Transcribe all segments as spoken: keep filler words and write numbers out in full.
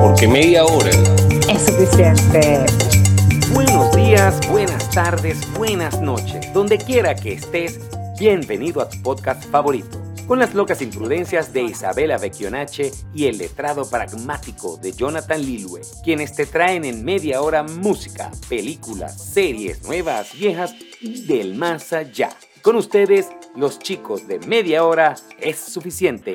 porque media hora es suficiente. Buenos días, buenas tardes, buenas noches. Donde quiera que estés, bienvenido a tu podcast favorito. Con las locas imprudencias de Isabela Vecchionache y el letrado pragmático de Jonathan Lilue, quienes te traen en media hora música, películas, series nuevas, viejas y del más allá. Con ustedes, los chicos de Media Hora es Suficiente.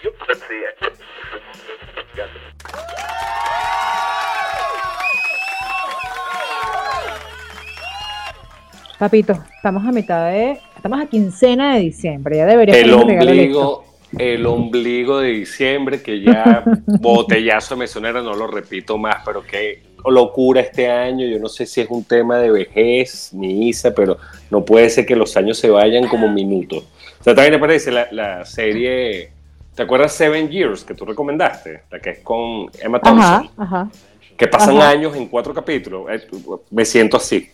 Papito, estamos a mitad de... Estamos a quincena de diciembre, ya debería el tener un regalo ombligo, listo. el ombligo de diciembre, que ya botellazo de mesonera, no lo repito más, pero qué locura este año. Yo no sé si es un tema de vejez, mi Isa, pero no puede ser que los años se vayan como minutos. O sea, también me parece la, la serie, ¿te acuerdas Seven Years que tú recomendaste? La que es con Emma Thompson. Ajá, ajá. Que pasan Ajá. años en cuatro capítulos. Me siento así.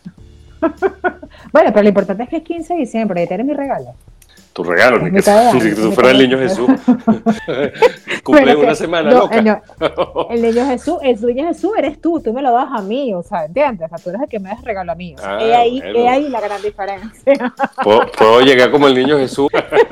Bueno, pero lo importante es que es quince de diciembre, y tienes mi regalo. Tu regalo, ni que, año, ni que tú fueras el niño Jesús. Cumple Bueno, una que, semana, no, loca. No, el niño Jesús, el niño Jesús eres tú, tú me lo das a mí, o sea, ¿entiendes? O sea, tú eres el que me das regalo a mí. O sea, Ah, he ahí, bueno. he ahí la gran diferencia. ¿Puedo, puedo llegar como el niño Jesús?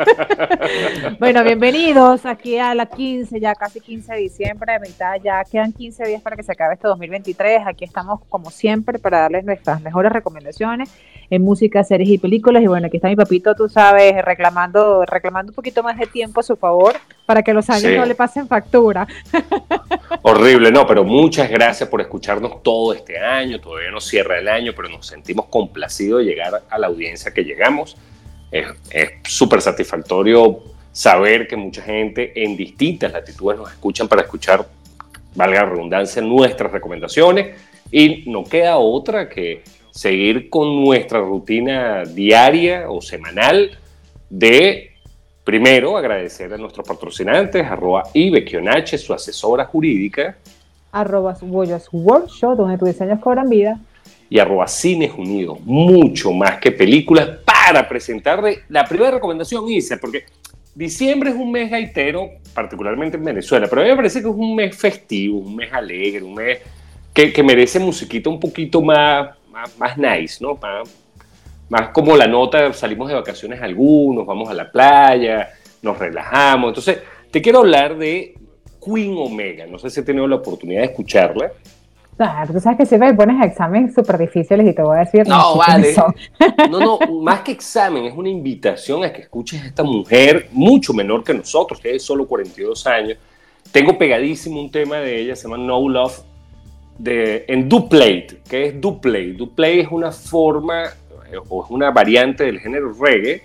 Bueno, bienvenidos aquí a la quince, ya casi quince de diciembre, de mitad, ya quedan quince días para que se acabe este dos mil veintitrés. Aquí estamos como siempre para darles nuestras mejores recomendaciones en música, series y películas. Y bueno, aquí está mi papito, tú sabes, reclamando, reclamando un poquito más de tiempo a su favor para que los años Sí. no le pasen factura. Horrible, no, pero muchas gracias por escucharnos todo este año. Todavía no cierra el año, pero nos sentimos complacidos de llegar a la audiencia que llegamos. Es súper satisfactorio saber que mucha gente en distintas latitudes nos escuchan para escuchar, valga la redundancia, nuestras recomendaciones. Y no queda otra que seguir con nuestra rutina diaria o semanal de, primero, agradecer a nuestros patrocinantes, arroba Ivecchionache, su asesora jurídica, Arroba Boyas Workshop, donde tus diseños cobran vida. y arroba Cines Unidos, mucho más que películas, para presentarle la primera recomendación, Isa, porque diciembre es un mes gaitero, particularmente en Venezuela, pero a mí me parece que es un mes festivo, un mes alegre, un mes que, que merece musiquita un poquito más, más, más nice, ¿no? Más, más como la nota, salimos de vacaciones algunos, vamos a la playa, nos relajamos. Entonces, te quiero hablar de Queen Omega. No sé si he tenido la oportunidad de escucharla. Claro, tú sabes que siempre me pones exámenes súper difíciles y te voy a decir... No, qué vale. son. No, no, más que examen, es una invitación a que escuches a esta mujer mucho menor que nosotros, que es solo cuarenta y dos años. Tengo pegadísimo un tema de ella, se llama No Love, de, en Duplate. ¿Qué es Duplate? Duplate es una forma, o es una variante del género reggae,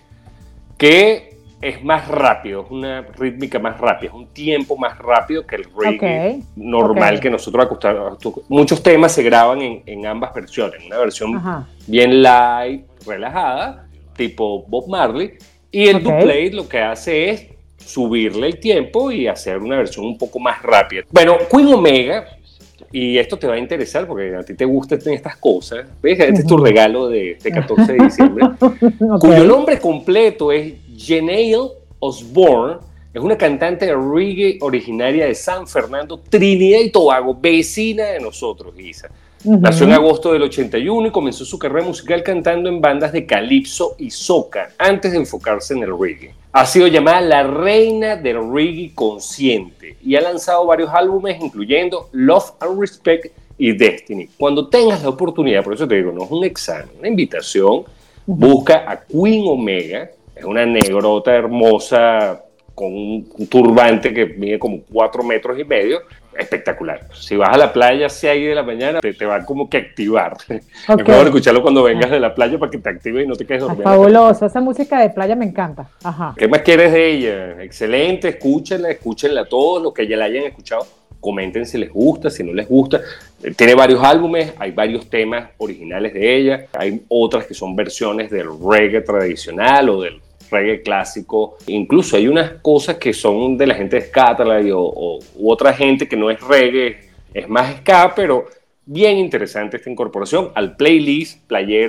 que es más rápido, es una rítmica más rápida, es un tiempo más rápido que el reggae Okay, normal okay. que nosotros acostumbramos. Muchos temas se graban en, en ambas versiones, una versión Ajá. bien light, relajada, tipo Bob Marley, y el Ok. Duplate lo que hace es subirle el tiempo y hacer una versión un poco más rápida. Bueno, Queen Omega, y esto te va a interesar porque a ti te gustan estas cosas, ¿ves? Este es tu regalo de, de catorce de diciembre, Okay. cuyo nombre completo es Jeanelle Osborne. Es una cantante de reggae originaria de San Fernando, Trinidad y Tobago, vecina de nosotros, Isa. Uh-huh. Nació en agosto del ochenta y uno y comenzó su carrera musical cantando en bandas de calipso y soca antes de enfocarse en el reggae. Ha sido llamada la reina del reggae consciente y ha lanzado varios álbumes incluyendo Love and Respect y Destiny. Cuando tengas la oportunidad, por eso te digo, no es un examen, una invitación, uh-huh. Busca a Queen Omega. Es una negrota hermosa con un turbante que mide como cuatro metros y medio. Espectacular. Si vas a la playa a seis de la mañana, te, te va como que activar. Okay. Es mejor escucharlo cuando vengas de la playa para que te active y no te quedes dormido. Fabuloso. Esa música de playa me encanta. Ajá. ¿Qué más quieres de ella? Excelente. Escúchenla, escúchenla todos los que ya la hayan escuchado. Comenten si les gusta, si no les gusta. Tiene varios álbumes, hay varios temas originales de ella. Hay otras que son versiones del reggae tradicional o del reggae clásico. Incluso hay unas cosas que son de la gente de Scatterlight o, o u otra gente que no es reggae, es más ska, pero bien interesante esta incorporación al playlist playero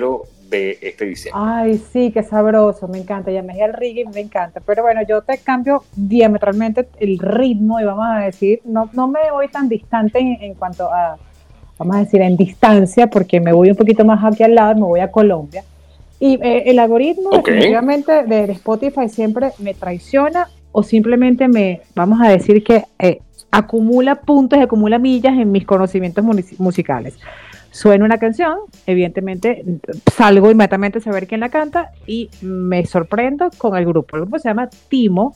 de este diciembre. Ay, sí, qué sabroso, me encanta. Ya me di el reggae, me encanta. Pero bueno, yo te cambio diametralmente el ritmo y vamos a decir, no, no me voy tan distante en, en cuanto a, vamos a decir, en distancia, porque me voy un poquito más aquí al lado, me voy a Colombia. Y eh, el algoritmo Okay. definitivamente de, de Spotify siempre me traiciona o simplemente me, vamos a decir que eh, acumula puntos, acumula millas en mis conocimientos munici- musicales. Suena una canción, evidentemente salgo inmediatamente a saber quién la canta y me sorprendo con el grupo. El grupo se llama Timo,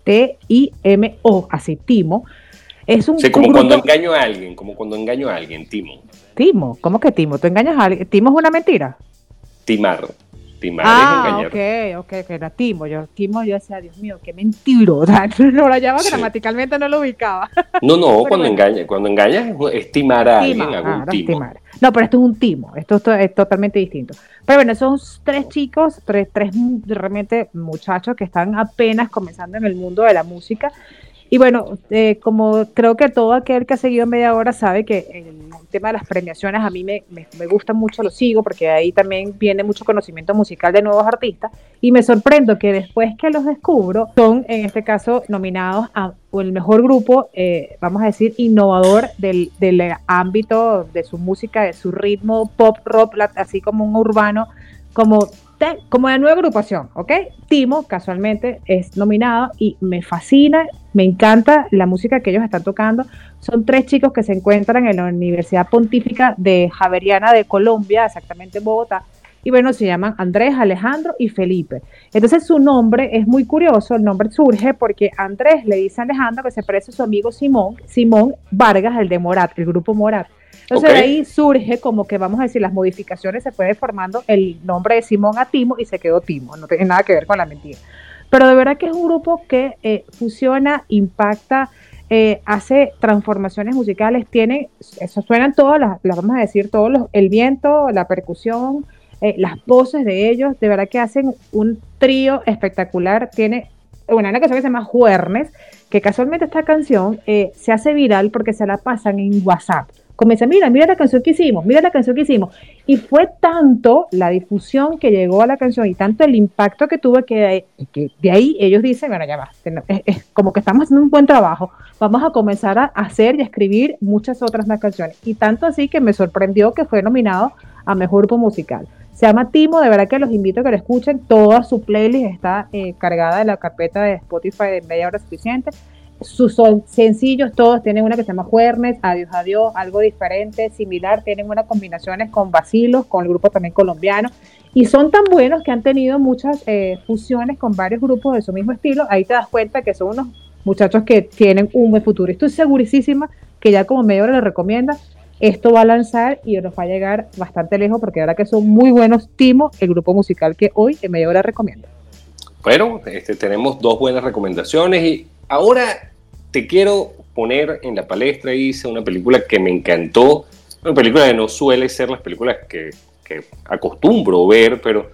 T I M O, así, Timo. Es un, Sí, como un cuando grupo... engaño a alguien, como cuando engaño a alguien, Timo. Timo, ¿cómo que Timo? ¿Tú engañas a alguien? ¿Timo es una mentira? Timar. Timar Ah, es engañar. ok, ok, que era Timo. Yo, Timo, yo decía, Dios mío, qué mentiro. O sea, no la llamo Sí. gramaticalmente, no lo ubicaba. No, no, Pero cuando bueno. engañas, cuando engañas es timar a alguien, Timar, hago un claro, timo. timar. No, pero esto es un timo, esto es, to- es totalmente distinto. Pero bueno, son tres chicos, tres, tres mu- realmente muchachos que están apenas comenzando en el mundo de la música. Y bueno, eh, como creo que todo aquel que ha seguido Media Hora sabe que el tema de las premiaciones a mí me, me, me gusta mucho, lo sigo, porque ahí también viene mucho conocimiento musical de nuevos artistas. Y me sorprendo que después que los descubro, son en este caso nominados a el mejor grupo, eh, vamos a decir, innovador del, del ámbito de su música, de su ritmo pop rock, la- así como un urbano, como, de, como de nueva agrupación, ¿ok? Timo, casualmente, es nominado y me fascina, me encanta la música que ellos están tocando. Son tres chicos que se encuentran en la Universidad Pontífica de Javeriana de Colombia, exactamente en Bogotá, y bueno, se llaman Andrés, Alejandro y Felipe. Entonces su nombre es muy curioso, el nombre surge porque Andrés le dice a Alejandro que se parece a su amigo Simón, Simón Vargas, el de Morat, el grupo Morat. Entonces Okay. de ahí surge como que vamos a decir las modificaciones, se fue formando el nombre de Simón a Timo y se quedó Timo, no tiene nada que ver con la mentira. Pero de verdad que es un grupo que eh, fusiona, impacta, eh, hace transformaciones musicales, tiene, eso suenan todas las, las vamos a decir, todos los, el viento, la percusión, eh, las voces de ellos, de verdad que hacen un trío espectacular. Tiene bueno, una canción que se llama Juernes, que casualmente esta canción eh, se hace viral porque se la pasan en WhatsApp. Comienza, mira, mira la canción que hicimos, mira la canción que hicimos. Y fue tanto la difusión que llegó a la canción y tanto el impacto que tuvo que de, que de ahí ellos dicen, bueno, ya va, es, es como que estamos haciendo un buen trabajo, vamos a comenzar a hacer y a escribir muchas otras más canciones. Y tanto así que me sorprendió que fue nominado a Mejor Grupo Musical. Se llama Timo, de verdad que los invito a que lo escuchen, toda su playlist está eh, cargada de la carpeta de Spotify de Media Hora Suficiente. Sus son sencillos, todos tienen una que se llama Juernes, Adiós, Adiós, algo diferente, similar, tienen unas combinaciones con Vacilos, con el grupo también colombiano, y son tan buenos que han tenido muchas eh, fusiones con varios grupos de su mismo estilo. Ahí te das cuenta que son unos muchachos que tienen un buen futuro. Estoy segurísima que ya como Media Hora les recomienda, esto va a lanzar y nos va a llegar bastante lejos, porque ahora que son muy buenos. Timo, el grupo musical que hoy en Media Hora recomienda. Bueno, este, tenemos dos buenas recomendaciones y ahora te quiero poner en la palestra, Isa, una película que me encantó, una película que no suele ser las películas que, que acostumbro ver, pero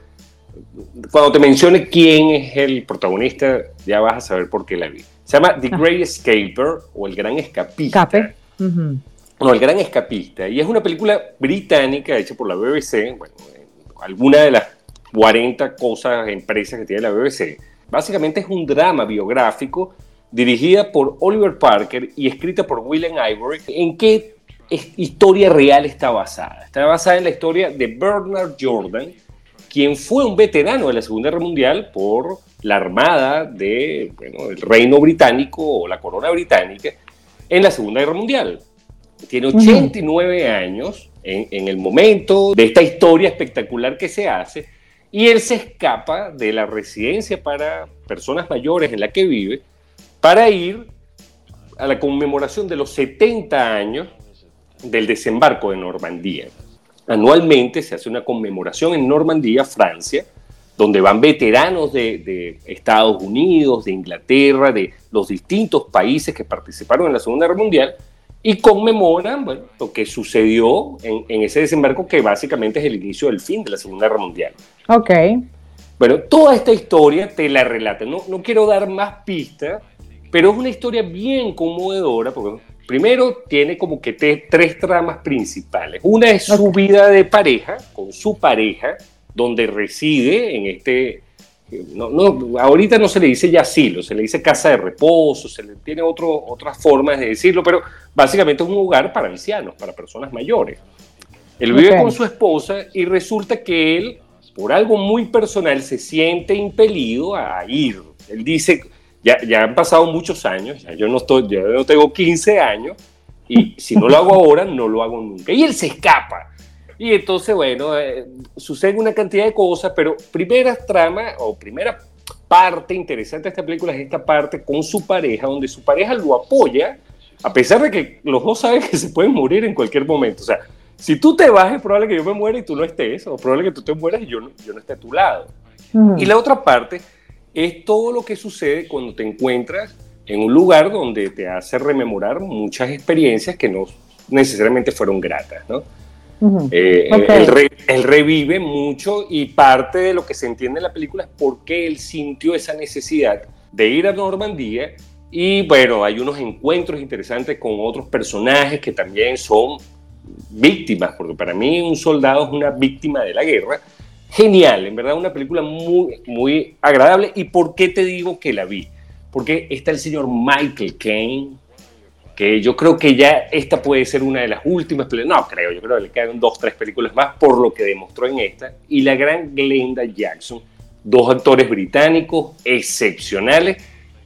cuando te mencione quién es el protagonista, ya vas a saber por qué la vi. Se llama The Great Escaper, o El Gran Escapista. Escape. Uh-huh. No, El Gran Escapista, y es una película británica hecha por la B B C, bueno, alguna de las cuarenta cosas, empresas que tiene la B B C. Básicamente es un drama biográfico dirigida por Oliver Parker y escrita por William Ivory. ¿En qué historia real está basada? Está basada en la historia de Bernard Jordan, quien fue un veterano de la Segunda Guerra Mundial por la Armada de, bueno, el Reino Británico o la Corona Británica en la Segunda Guerra Mundial. Tiene ochenta y nueve uh-huh. años en, en el momento de esta historia espectacular que se hace, y él se escapa de la residencia para personas mayores en la que vive para ir a la conmemoración de los setenta años del desembarco de Normandía. Anualmente se hace una conmemoración en Normandía, Francia, donde van veteranos de, de Estados Unidos, de Inglaterra, de los distintos países que participaron en la Segunda Guerra Mundial, y conmemoran, bueno, lo que sucedió en, en ese desembarco, que básicamente es el inicio del fin de la Segunda Guerra Mundial. Ok. Bueno, toda esta historia te la relata. No, no quiero dar más pistas, pero es una historia bien conmovedora, porque primero tiene como que te, tres tramas principales. Una es su vida de pareja, con su pareja, donde reside en este... No, no, ahorita no se le dice ya asilo, se le dice casa de reposo, se le tiene otro, otras formas de decirlo, pero básicamente es un lugar para ancianos, para personas mayores. Él vive okay. con su esposa y resulta que él, por algo muy personal, se siente impelido a ir. Él dice, ya, ya han pasado muchos años, ya yo no, estoy, yo no tengo quince años, y si no lo hago ahora, no lo hago nunca. Y él se escapa. Y entonces, bueno, eh, sucede una cantidad de cosas, pero primera trama o primera parte interesante de esta película es esta parte con su pareja, donde su pareja lo apoya, a pesar de que los dos saben que se pueden morir en cualquier momento. O sea, si tú te vas, es probable que yo me muera y tú no estés, o probable que tú te mueras y yo no, yo no esté a tu lado. Uh-huh. Y la otra parte es todo lo que sucede cuando te encuentras en un lugar donde te hace rememorar muchas experiencias que no necesariamente fueron gratas, ¿no? Uh-huh. Eh, okay. él, re, él revive mucho y parte de lo que se entiende en la película es por qué él sintió esa necesidad de ir a Normandía y bueno, hay unos encuentros interesantes con otros personajes que también son víctimas, porque para mí un soldado es una víctima de la guerra. Genial, en verdad una película muy, muy agradable. ¿Y por qué te digo que la vi? Porque está el señor Michael Caine, que yo creo que ya esta puede ser una de las últimas películas, no creo, yo creo que le quedan dos, tres películas más por lo que demostró en esta, y la gran Glenda Jackson, dos actores británicos excepcionales,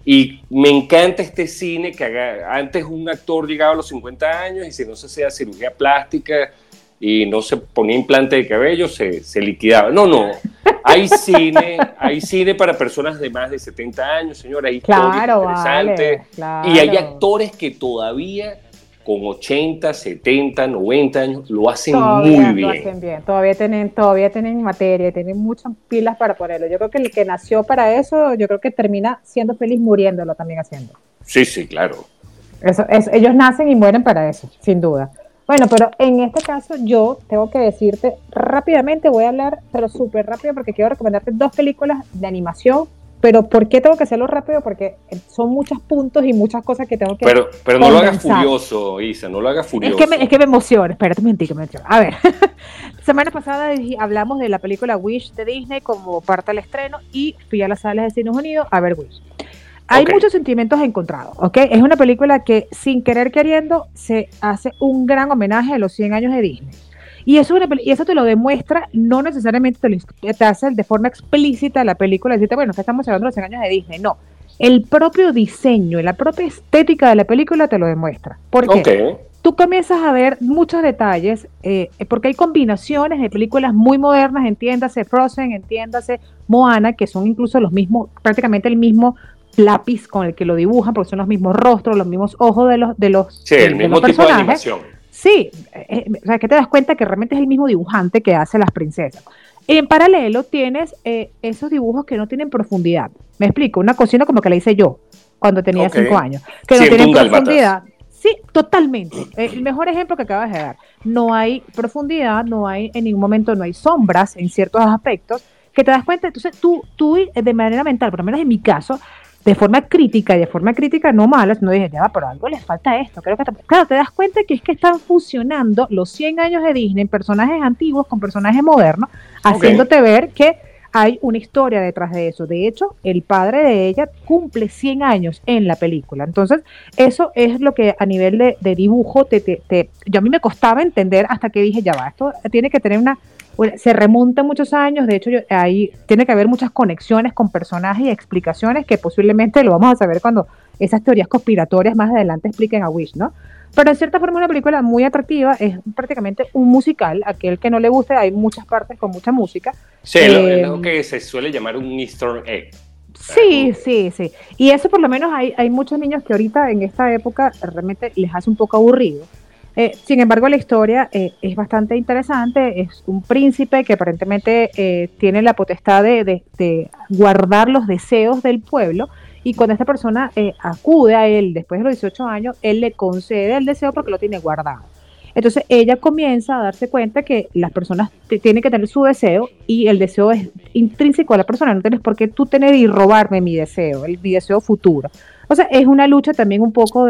y me encanta este cine que haga, antes un actor llegaba a los cincuenta años y si no se hacía cirugía plástica y no se ponía implante de cabello, se, se liquidaba. No, no, hay cine, hay cine para personas de más de setenta años, señora, hay claro, historias interesantes, vale, claro. Y hay actores que todavía con ochenta, setenta, noventa años lo hacen todavía muy bien. Lo hacen bien, todavía tienen, todavía tienen materia, tienen muchas pilas para ponerlo. Yo creo que el que nació para eso, yo creo que termina siendo feliz muriéndolo también haciendo. Sí, sí, claro. Eso, eso, ellos nacen y mueren para eso, sin duda. Bueno, pero en este caso yo tengo que decirte rápidamente, voy a hablar, pero súper rápido porque quiero recomendarte dos películas de animación, pero ¿por qué tengo que hacerlo rápido? Porque son muchos puntos y muchas cosas que tengo que Pero, pero no lo hagas furioso, Isa, no lo hagas furioso. Es que me, es que me emociona, espérate un momentito, me emociona. A ver, semana pasada hablamos de la película Wish de Disney como parte del estreno y fui a las salas de Cines Unidos a ver Wish. Hay okay. muchos sentimientos encontrados, ¿ok? Es una película que, sin querer queriendo, se hace un gran homenaje a los cien años de Disney. Y eso, y eso te lo demuestra, no necesariamente te, lo, te hace de forma explícita la película, decirte, bueno, que estamos hablando de los cien años de Disney. No, el propio diseño, la propia estética de la película te lo demuestra. ¿Por qué? Okay. Tú comienzas a ver muchos detalles, eh, porque hay combinaciones de películas muy modernas, entiéndase Frozen, entiéndase Moana, que son incluso los mismos, prácticamente el mismo lápiz con el que lo dibujan, porque son los mismos rostros, los mismos ojos de los, de los, sí, el de mismo los tipo personajes. De animación. Sí, eh, o sea, que te das cuenta que realmente es el mismo dibujante que hace las princesas. En paralelo tienes eh, esos dibujos que no tienen profundidad. Me explico, una cocina como que la hice yo cuando tenía okay. cinco años, que sí, no tienen profundidad. Sí, totalmente. El mejor ejemplo que acabas de dar. No hay profundidad, no hay, en ningún momento no hay sombras en ciertos aspectos, que te das cuenta. Entonces tú, tú de manera mental, por lo menos en mi caso, de forma crítica, y de forma crítica no mala, no dije, ya va, pero algo les falta esto. Creo que claro, te das cuenta que es que están fusionando los cien años de Disney, personajes antiguos con personajes modernos, okay. haciéndote ver que hay una historia detrás de eso. De hecho, el padre de ella cumple cien años en la película. Entonces, eso es lo que a nivel de, de dibujo, te, te, te, yo a mí me costaba entender hasta que dije, ya va, esto tiene que tener una... Se remonta muchos años, de hecho yo, ahí tiene que haber muchas conexiones con personajes y explicaciones que posiblemente lo vamos a saber cuando esas teorías conspiratorias más adelante expliquen a Wish, ¿no? Pero en cierta forma es una película muy atractiva, es prácticamente un musical, aquel que no le guste, hay muchas partes con mucha música. Sí, eh, lo, lo que se suele llamar un easter egg. Sí, sí, sí. Y eso por lo menos hay, hay muchos niños que ahorita en esta época realmente les hace un poco aburrido. Eh, sin embargo, la historia eh, es bastante interesante. Es un príncipe que aparentemente eh, tiene la potestad de, de, de guardar los deseos del pueblo, y cuando esta persona eh, acude a él después de los dieciocho años, él le concede el deseo porque lo tiene guardado. Entonces ella comienza a darse cuenta que las personas t- tienen que tener su deseo, y el deseo es intrínseco a la persona. No tienes por qué tú tener y robarme mi deseo, el, mi deseo futuro. O sea, es una lucha también un poco de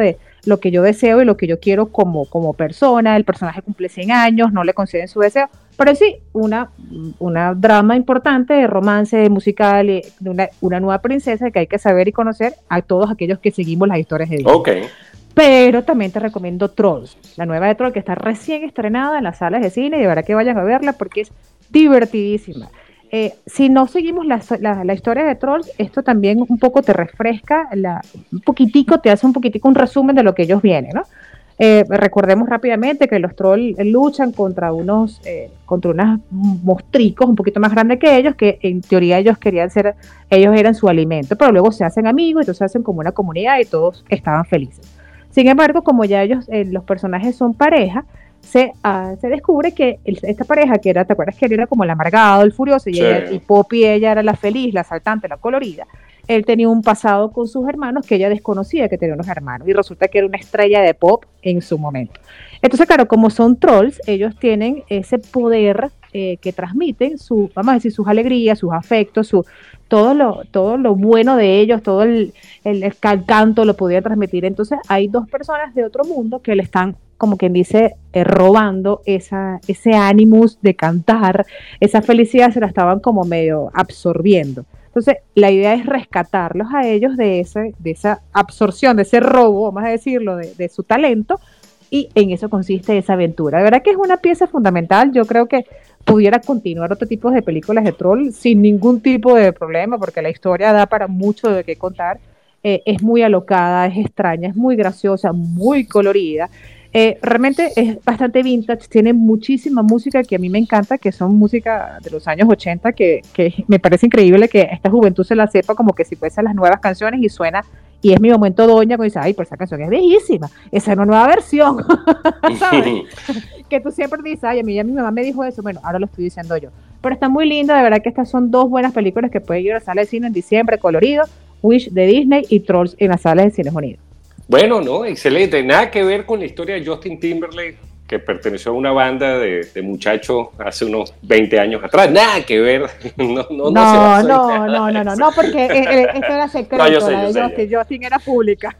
lo que yo deseo y lo que yo quiero como, como persona. El personaje cumple cien años, no le conceden su deseo, pero sí, una, una drama importante de romance musical, y de una, una nueva princesa que hay que saber y conocer a todos aquellos que seguimos las historias de Disney. Okay. Pero también te recomiendo Trolls, la nueva de Trolls, que está recién estrenada en las salas de cine, y de verdad que vayan a verla porque es divertidísima. Eh, si no seguimos la, la, la historia de Trolls, esto también un poco te refresca, la, un poquitico, te hace un poquitico un resumen de lo que ellos vienen, ¿no? Eh, recordemos rápidamente que los trolls luchan contra unos, eh, contra unos mostricos un poquito más grandes que ellos, que en teoría ellos querían ser, ellos eran su alimento, pero luego se hacen amigos, entonces se hacen como una comunidad y todos estaban felices. Sin embargo, como ya ellos, eh, los personajes son pareja, se, uh, se descubre que el, esta pareja, que era, ¿te acuerdas que él era como el amargado, el furioso, y, sí. ella, y Poppy, ella era la feliz, la saltante, la colorida? Él tenía un pasado con sus hermanos que ella desconocía que tenía unos hermanos, y resulta que era una estrella de pop en su momento. Entonces, claro, como son trolls, ellos tienen ese poder eh, que transmiten, su, vamos a decir, sus alegrías, sus afectos, su, todo, lo, todo lo bueno de ellos, todo el, el, el canto lo podía transmitir. Entonces, hay dos personas de otro mundo que le están, como quien dice, eh, robando esa, ese ánimos de cantar, esa felicidad se la estaban como medio absorbiendo. Entonces, la idea es rescatarlos a ellos de, ese, de esa absorción, de ese robo, vamos a decirlo, de, de su talento, y en eso consiste esa aventura. De verdad que es una pieza fundamental. Yo creo que pudiera continuar otro tipo de películas de troll sin ningún tipo de problema, porque la historia da para mucho de qué contar. Eh, es muy alocada, es extraña, es muy graciosa, muy colorida. Eh, realmente es bastante vintage, tiene muchísima música que a mí me encanta, que son música de los años ochenta, que, que me parece increíble que esta juventud se la sepa como que si fuesen las nuevas canciones, y suena, y es mi momento doña, cuando dice, ay, pero esa canción es viejísima, esa es una nueva versión, ¿sabes? Que tú siempre dices, ay, a mí ya mi mamá me dijo eso, bueno, ahora lo estoy diciendo yo, pero está muy linda, de verdad que estas son dos buenas películas que pueden ir a la sala de cine en diciembre, colorido, Wish de Disney y Trolls en las salas de Cines Unidos. Bueno, no, excelente. Nada que ver con la historia de Justin Timberlake, que perteneció a una banda de, de muchachos hace unos veinte años atrás. Nada que ver. No, no, no, no, no, no, no, no, no, porque esto era secreto, no, yo sé, la de yo sé, Justin. yo. Justin era pública.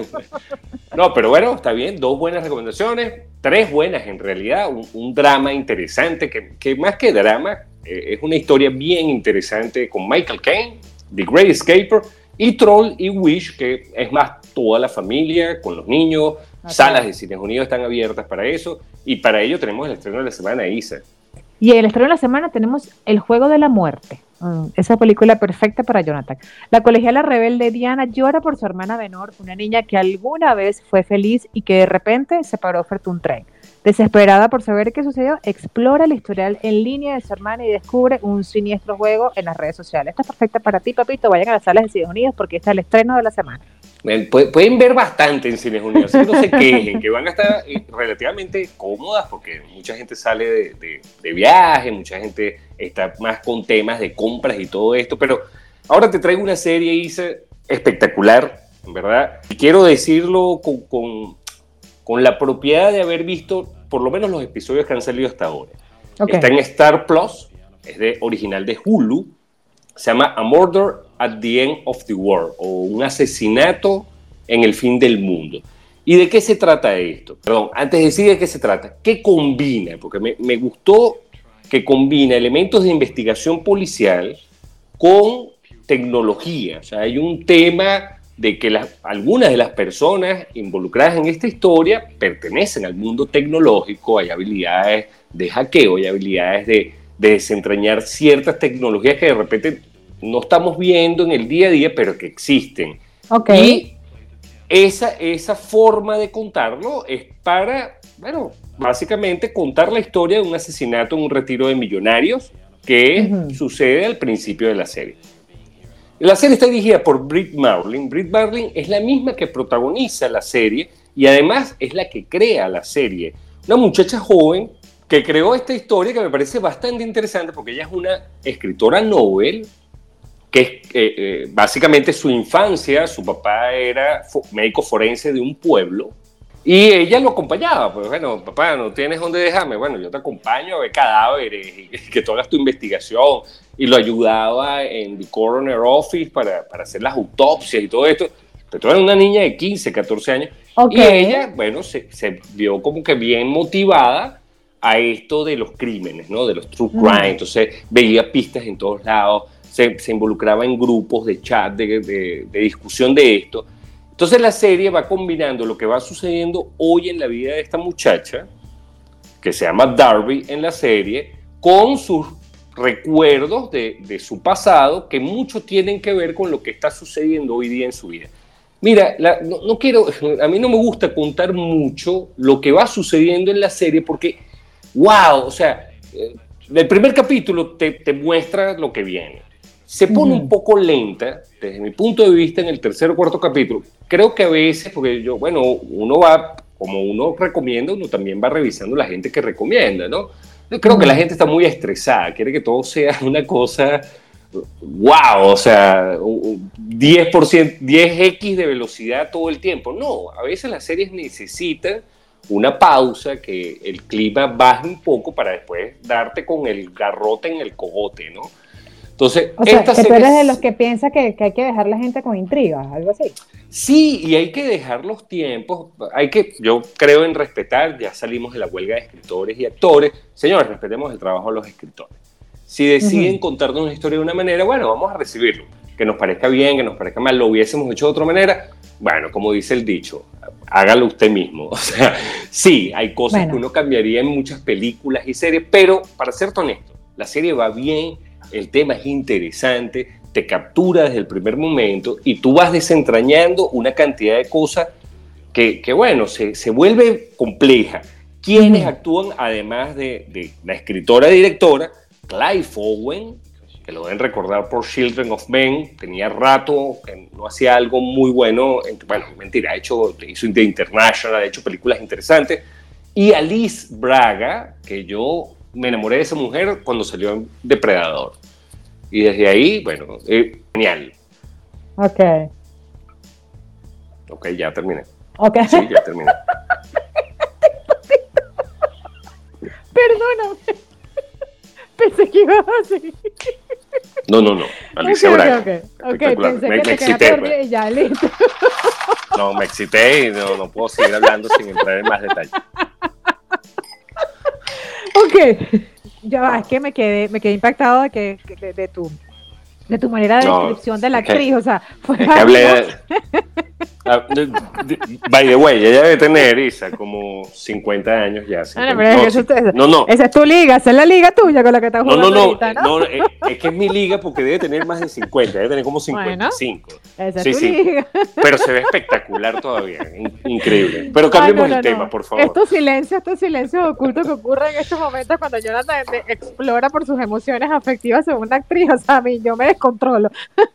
No, pero bueno, está bien. Dos buenas recomendaciones, tres buenas en realidad. Un, un drama interesante, que, que más que drama, eh, es una historia bien interesante con Michael Caine, The Great Escaper, y Troll y Wish, que es más toda la familia, con los niños, okay. Salas de Cines Unidos están abiertas para eso, y para ello tenemos el estreno de la semana, Isa. Y el estreno de la semana tenemos El Juego de la Muerte, mm, esa película perfecta para Jonathan. La colegiala rebelde Diana llora por su hermana menor, una niña que alguna vez fue feliz y que de repente se paró frente a un tren. Desesperada por saber qué sucedió, explora el historial en línea de su hermana y descubre un siniestro juego en las redes sociales. Esta es perfecta para ti, papito. Vayan a las salas de Cines Unidos porque este es el estreno de la semana. Pueden ver bastante en Cines Unidos, así que no se quejen, que van a estar relativamente cómodas porque mucha gente sale de, de, de viaje, mucha gente está más con temas de compras y todo esto, pero ahora te traigo una serie, Isa, espectacular, en verdad, y quiero decirlo con, con, con la propiedad de haber visto por lo menos los episodios que han salido hasta ahora. Okay. Está en Star Plus, es de, original de Hulu, se llama A Murder at the End of the World, o un asesinato en el fin del mundo. ¿Y de qué se trata esto? Perdón, antes de decir de qué se trata, ¿qué combina? Porque me, me gustó que combina elementos de investigación policial con tecnología. O sea, hay un tema de que las, algunas de las personas involucradas en esta historia pertenecen al mundo tecnológico, hay habilidades de hackeo, hay habilidades de, de desentrañar ciertas tecnologías que de repente no estamos viendo en el día a día, pero que existen. Okay. Y esa, esa forma de contarlo es para, bueno, básicamente contar la historia de un asesinato en un retiro de millonarios que uh-huh. sucede al principio de la serie. La serie está dirigida por Brit Marlin. Brit Marlin es la misma que protagoniza la serie y además es la que crea la serie. Una muchacha joven que creó esta historia que me parece bastante interesante porque ella es una escritora novel, que es eh, eh, básicamente su infancia, su papá era fo- médico forense de un pueblo y ella lo acompañaba, pues bueno, papá, no tienes dónde dejarme, bueno, yo te acompaño a ver cadáveres y que tú hagas tu investigación, y lo ayudaba en the coroner office para, para hacer las autopsias y todo esto. Pero tú eres una niña de quince, catorce años, Okay. Y ella, bueno, se, se vio como que bien motivada a esto de los crímenes, ¿no? De los true crime. Uh-huh. Entonces veía pistas en todos lados, se, se involucraba en grupos de chat, de, de, de discusión de esto. Entonces la serie va combinando lo que va sucediendo hoy en la vida de esta muchacha, que se llama Darby en la serie, con sus recuerdos de, de su pasado, que mucho tienen que ver con lo que está sucediendo hoy día en su vida. Mira, la, no, no quiero, a mí no me gusta contar mucho lo que va sucediendo en la serie, porque, wow, o sea, eh, el primer capítulo te, te muestra lo que viene. Se pone uh-huh. un poco lenta, desde mi punto de vista, en el tercer o cuarto capítulo. Creo que a veces, porque yo, bueno, uno va, como uno recomienda, uno también va revisando la gente que recomienda, ¿no? Yo creo uh-huh. que la gente está muy estresada, quiere que todo sea una cosa, wow, o sea, diez por ciento, diez equis de velocidad todo el tiempo. No, a veces las series necesitan una pausa, que el clima baje un poco para después darte con el garrote en el cogote, ¿no? Entonces, o sea, que tú eres de los que piensa que, que hay que dejar la gente con intrigas, algo así. Sí, y hay que dejar los tiempos, hay que, yo creo en respetar, ya salimos de la huelga de escritores y actores, señores, respetemos el trabajo de los escritores. Si deciden uh-huh. contarnos una historia de una manera, bueno, vamos a recibirlo, que nos parezca bien, que nos parezca mal, lo hubiésemos hecho de otra manera, bueno, como dice el dicho, hágalo usted mismo. O sea, sí, hay cosas bueno. que uno cambiaría en muchas películas y series, pero para serte honesto, la serie va bien, el tema es interesante, te captura desde el primer momento y tú vas desentrañando una cantidad de cosas que, que bueno, se, se vuelve compleja. ¿Quiénes uh-huh. actúan además de, de la escritora y directora? Clive Owen, que lo deben recordar por Children of Men, tenía rato que no hacía algo muy bueno, bueno, mentira, ha hecho, hizo The International, ha hecho películas interesantes, y Alice Braga, que yo me enamoré de esa mujer cuando salió en Depredador. Y desde ahí, bueno, eh, genial. Ok. Ok, ya terminé. Ok. Sí, ya terminé. Perdóname. Pensé que ibas a seguir. No, no, no. Alicia okay, Braga. Ok, ok. Okay. Pensé me, que me te excité. Pues. Y ya, listo. No, me excité y no, no puedo seguir hablando sin entrar en más detalle. Ok. Ya va, es que me quedé, me quedé impactado de, que, de, de, tu, de tu manera de no, descripción de la actriz, que, o sea, fue es que hablé de, de, by the way, ella debe tener, Isa, como cincuenta años ya. cincuenta, no, pero no, es que eso, no, no. Esa es tu liga, esa es la liga tuya con la que estás jugando no, no, ahorita, ¿no? No, no, es, es que es mi liga porque debe tener más de cincuenta, debe tener como cincuenta y cinco. Bueno, esa sí, es tu sí, liga. Pero se ve espectacular todavía, increíble. Pero cambiemos Ay, no, no, el tema, no. por favor. Estos silencios, estos silencios ocultos que ocurren en estos momentos cuando Jonathan explora por sus emociones afectivas según una actriz, o sea, a mí yo me descontrolo.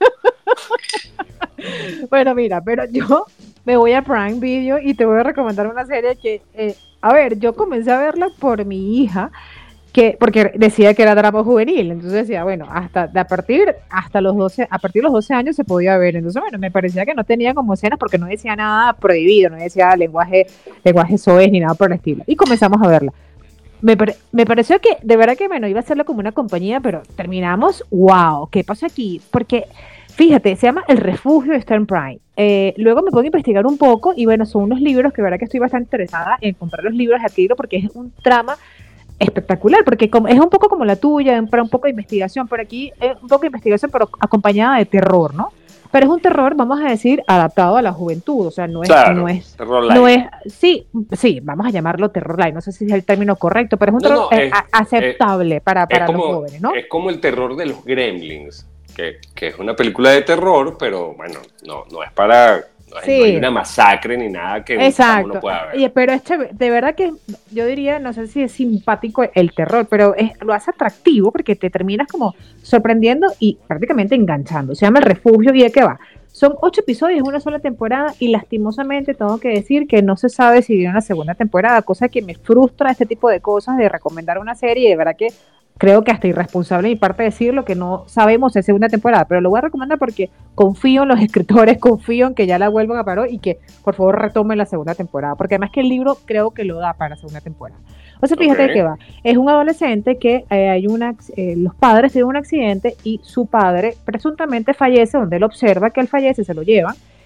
Bueno, mira, pero yo me voy a Prime Video y te voy a recomendar una serie que, eh, a ver, yo comencé a verla por mi hija, que porque decía que era drama juvenil, entonces decía, bueno, hasta de a partir hasta los doce, a partir de los doce años se podía ver, entonces bueno, me parecía que no tenía como escenas porque no decía nada prohibido, no decía lenguaje, lenguaje soez ni nada por el estilo, y comenzamos a verla. Me, pare, me pareció que, de verdad que, bueno, iba a hacerlo como una compañía, pero terminamos, wow, ¿qué pasó aquí? Porque, fíjate, se llama El Refugio, está en Prime. Eh, luego me pongo a investigar un poco, y bueno, son unos libros que, de verdad que estoy bastante interesada en comprar los libros de adquirirlo, porque es un trama espectacular, porque como, es un poco como la tuya, para un poco de investigación, pero aquí es un poco de investigación, pero acompañada de terror, ¿no? Pero es un terror, vamos a decir, adaptado a la juventud, o sea, no es, claro, no es, terror no es, sí, sí, vamos a llamarlo terror light, no sé si es el término correcto, pero es un no, terror no, es, a, aceptable es, para, para es como, los jóvenes, ¿no? Es como el terror de los Gremlins, que, que es una película de terror, pero bueno, no, no es para... No hay, sí. no hay una masacre ni nada que uno pueda ver. Pero es chévere. De verdad que yo diría, no sé si es simpático el terror, pero es, lo hace atractivo porque te terminas como sorprendiendo y prácticamente enganchando. Se llama El Refugio. ¿Y de qué va? Son ocho episodios en una sola temporada y lastimosamente tengo que decir que no se sabe si viene una segunda temporada, cosa que me frustra este tipo de cosas de recomendar una serie y de verdad que creo que hasta irresponsable de mi parte decirlo que no sabemos si es segunda temporada, pero lo voy a recomendar porque confío en los escritores, confío en que ya la vuelvan a parar y que por favor retomen la segunda temporada, porque además que el libro creo que lo da para la segunda temporada. O sea, fíjate okay. que va, es un adolescente que eh, hay una, eh, los padres tienen un accidente y su padre presuntamente fallece, donde él observa que él fallece, se lo llevan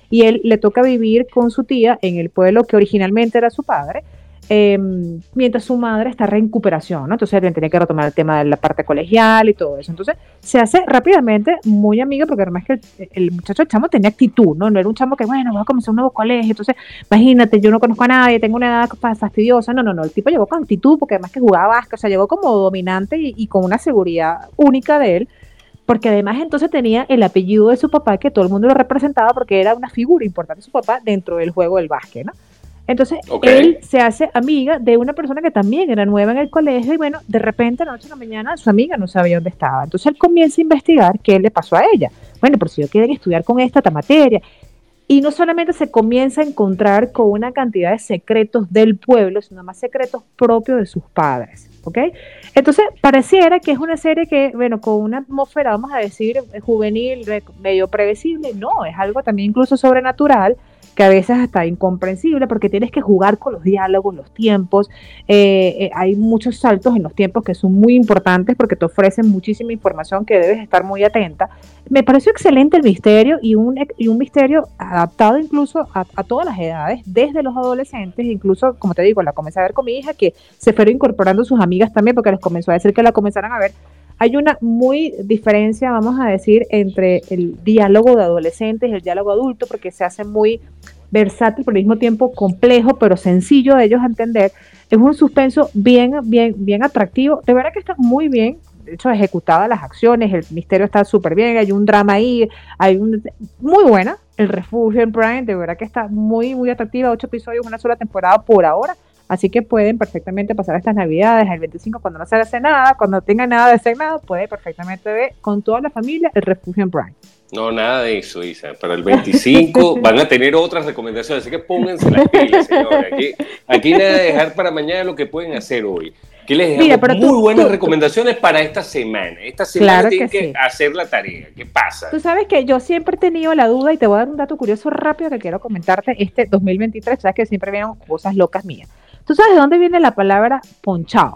y él le toca vivir con su tía en el pueblo que originalmente era su padre, eh, mientras su madre está en recuperación, ¿no? Entonces él tiene que retomar el tema de la parte colegial y todo eso. Entonces se hace rápidamente muy amiga, porque además que el, el muchacho, el chamo tenía actitud, ¿no? No era un chamo que, bueno, voy a comenzar un nuevo colegio, entonces imagínate, yo no conozco a nadie, tengo una edad fastidiosa. No, no, no, el tipo llegó con actitud, porque además que jugaba básquet, o sea, llegó como dominante y, y con una seguridad única de él, porque además entonces tenía el apellido de su papá, que todo el mundo lo representaba porque era una figura importante de su papá dentro del juego del básquet, ¿no? Entonces, okay. Él se hace amiga de una persona que también era nueva en el colegio, y bueno, de repente, de la noche a la mañana, su amiga no sabía dónde estaba. Entonces él comienza a investigar qué le pasó a ella. Bueno, pero si yo quieren estudiar con esta, esta materia. Y no solamente se comienza a encontrar con una cantidad de secretos del pueblo, sino más secretos propios de sus padres, ¿ok? Entonces, pareciera que es una serie que, bueno, con una atmósfera, vamos a decir, juvenil, medio previsible. No, es algo también incluso sobrenatural, que a veces hasta incomprensible, porque tienes que jugar con los diálogos, los tiempos. Eh, eh, hay muchos saltos en los tiempos que son muy importantes, porque te ofrecen muchísima información que debes estar muy atenta. Me pareció excelente el misterio, y un, y un misterio adaptado incluso a, a todas las edades, desde los adolescentes, incluso, como te digo, la comencé a ver con mi hija, que se fueron incorporando sus amigas también, porque les comenzó a decir que la comenzaran a ver. Hay una muy diferencia, vamos a decir, entre el diálogo de adolescentes y el diálogo adulto, porque se hace muy versátil, pero al mismo tiempo complejo, pero sencillo de ellos a entender. Es un suspenso bien, bien, bien atractivo. De verdad que está muy bien, de hecho, ejecutadas las acciones, el misterio está súper bien, hay un drama ahí, hay un, muy buena. El Refugio en Prime, de verdad que está muy, muy atractiva. Ocho episodios, una sola temporada por ahora. Así que pueden perfectamente pasar estas navidades, el veinticinco, cuando no se hace nada, cuando tengan nada de hacer nada, puede perfectamente ver con toda la familia El Refugio en Prime. No, nada de eso, Isa. Para el veinticinco van a tener otras recomendaciones, así que pónganse las pilas, señores. Aquí, aquí nada de dejar para mañana lo que pueden hacer hoy. Que les dejamos Mira, muy tú, buenas tú, recomendaciones tú. para esta semana. Esta semana claro tienen que, que sí. hacer la tarea. ¿Qué pasa? Tú sabes que yo siempre he tenido la duda, y te voy a dar un dato curioso rápido que quiero comentarte. Este dos mil veintitrés, sabes que siempre vienen cosas locas mías. ¿Tú sabes de dónde viene la palabra ponchao?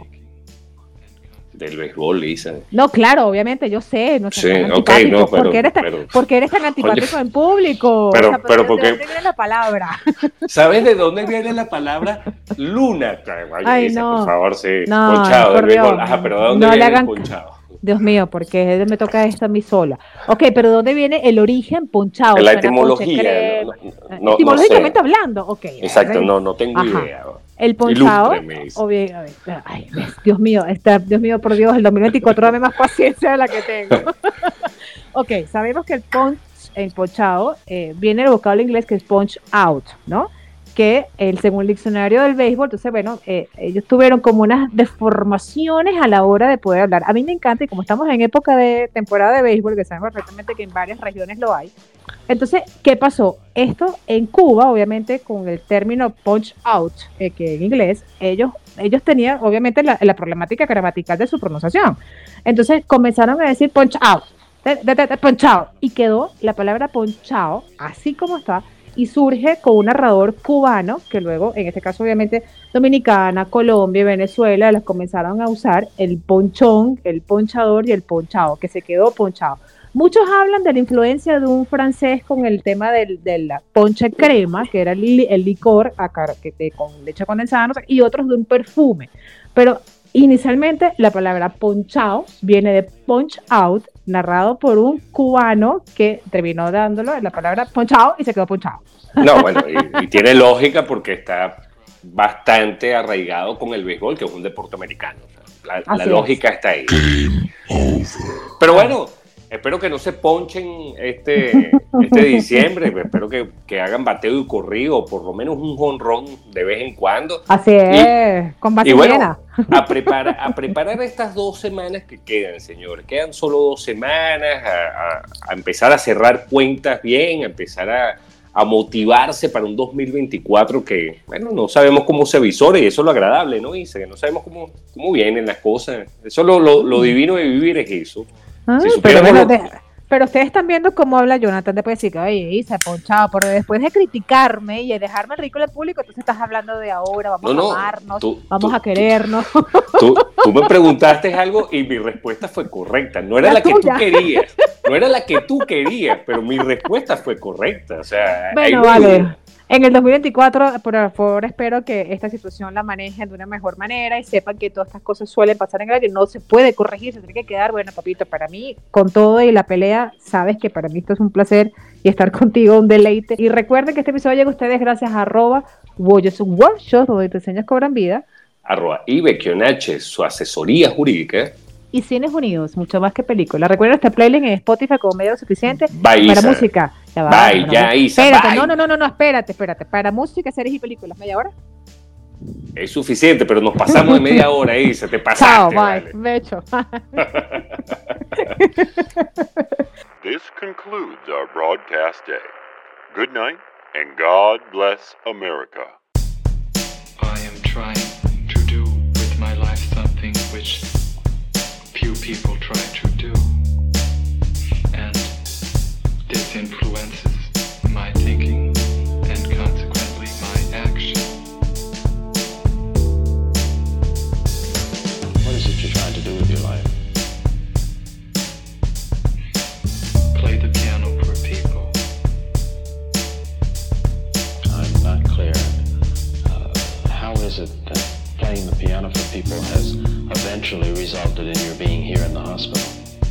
Del béisbol, Lisa. No, claro, obviamente, yo sé. No sé, sí, ok, no, pero... ¿Por qué eres tan, pero, ¿por qué eres tan antipático oye, en público? Pero, o sea, pero, pero ¿por qué? ¿De dónde viene la palabra? ¿Sabes de dónde viene la palabra luna? Oye, Ay, Lisa, no. por favor, sí. No, ponchado del béisbol. Dios, Ajá, pero ¿de dónde no viene hagan... el ponchado? Dios mío, porque me toca esto a mí sola. Ok, pero ¿de dónde viene el origen ponchado? La etimología. No, no, no, etimológicamente no hablando, ok. Exacto, ver, no, no tengo Ajá. idea. El ponchado, obvio, a ver, ay, Dios mío, está, Dios mío, por Dios, el dos mil veinticuatro dame más paciencia de la que tengo. Ok, sabemos que el punch, el ponchado, eh, viene del vocablo inglés que es punch out, ¿no? Que el, según el diccionario del béisbol, entonces, bueno, eh, ellos tuvieron como unas deformaciones a la hora de poder hablar. A mí me encanta, y como estamos en época de temporada de béisbol, que sabemos perfectamente que en varias regiones lo hay, entonces, ¿qué pasó? Esto en Cuba, obviamente, con el término punch out, eh, que en inglés, ellos, ellos tenían, obviamente, la, la problemática gramatical de su pronunciación. Entonces, comenzaron a decir punch out, de, de, de, de, punch out, y quedó la palabra ponchado, así como está, y surge con un narrador cubano, que luego, en este caso obviamente Dominicana, Colombia y Venezuela, las comenzaron a usar el ponchón, el ponchador y el ponchado, que se quedó ponchado. Muchos hablan de la influencia de un francés con el tema del, de la ponche crema, que era el, el licor acá, que te, con leche condensada, no sé, y otros de un perfume. Pero inicialmente la palabra ponchado viene de punch out, narrado por un cubano que terminó dándolo en la palabra ponchado y se quedó ponchado. No, bueno, y, y tiene lógica porque está bastante arraigado con el béisbol, que es un deporte americano. O sea, la, la lógica está ahí. Pero bueno, espero que no se ponchen este, este diciembre. Espero que, que hagan bateo y corrido, o por lo menos un jonrón de vez en cuando. Así es, y, con base y bueno, llena. A, prepara, a preparar estas dos semanas que quedan, señores. Quedan solo dos semanas a, a, a empezar a cerrar cuentas bien, a empezar a, a motivarse para un dos mil veinticuatro que, bueno, no sabemos cómo se visore, y eso es lo agradable, ¿no? Dice que no sabemos cómo, cómo vienen las cosas. Eso lo, lo, lo divino de vivir es eso. Ah, si pero bueno, lo... de, Pero ustedes están viendo cómo habla Jonathan, después de decir que, oye, Isa, ponchado, pero después de criticarme y de dejarme el ridículo al público, entonces estás hablando de ahora, vamos no, no, a amarnos, tú, vamos tú, a querernos. Tú, tú me preguntaste algo y mi respuesta fue correcta. No era la, La que tuya. tú querías, no era la que tú querías, pero mi respuesta fue correcta. O sea, ahí Bueno, no hay vale. duda. En el dos mil veinticuatro, por favor, espero que esta situación la manejen de una mejor manera y sepan que todas estas cosas suelen pasar en el aire. No se puede corregir, se tiene que quedar. Bueno, papito, para mí, con todo y la pelea, sabes que para mí esto es un placer y estar contigo un deleite. Y recuerden que este episodio llega a ustedes gracias a arroba Woyos Workshops, donde tus diseños cobran vida. Arroba Ibekionache, su asesoría jurídica. Y Cines Unidos, mucho más que película. Recuerda este playlist en Spotify como medio suficiente Bye, para Isa. música. Ya va, Bye, para ya, mu- Isa, Espérate, bye. no, no, no, no, no, espérate, espérate. Para música, series y películas, ¿media hora? Es suficiente, pero nos pasamos de media hora ahí, se te pasaste. Chao, bye. Vale. De hecho. This concludes our broadcast day. Good night, and God bless America. I am trying to do with my life something which few people try to do, and this influences my thinking and consequently my action. What is it you're trying to do with your life? Play the piano for people. I'm not clear. Uh, how is it that playing the piano for people has eventually resulted in your being here in the hospital?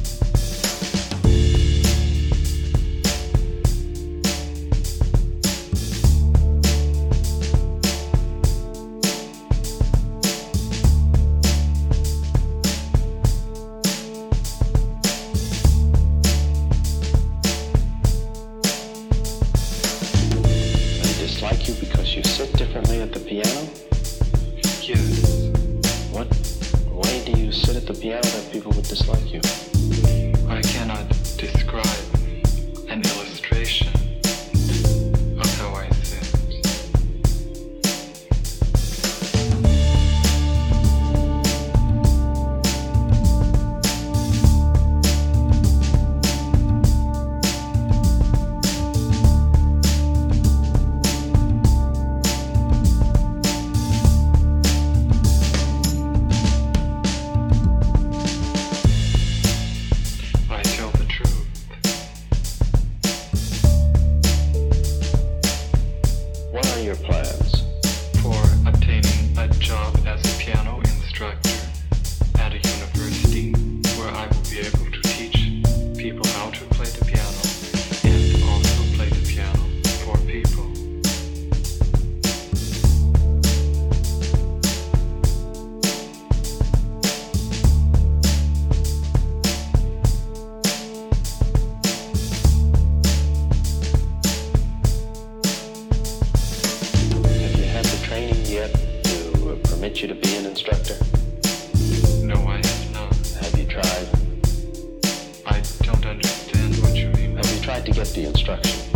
They dislike you because you sit differently at the piano? Yes, What way do you sit at the piano that people would dislike you? I cannot describe an illustration of how I sit. I tell the truth. What are your plans? For obtaining a job as a piano instructor at a university where I will be able to teach people how to play the piano and also play the piano for people. Have you had the training yet to uh, permit you to be an instructor? No, I have not. Have you tried? I don't understand what you mean. Have you tried to get the instruction?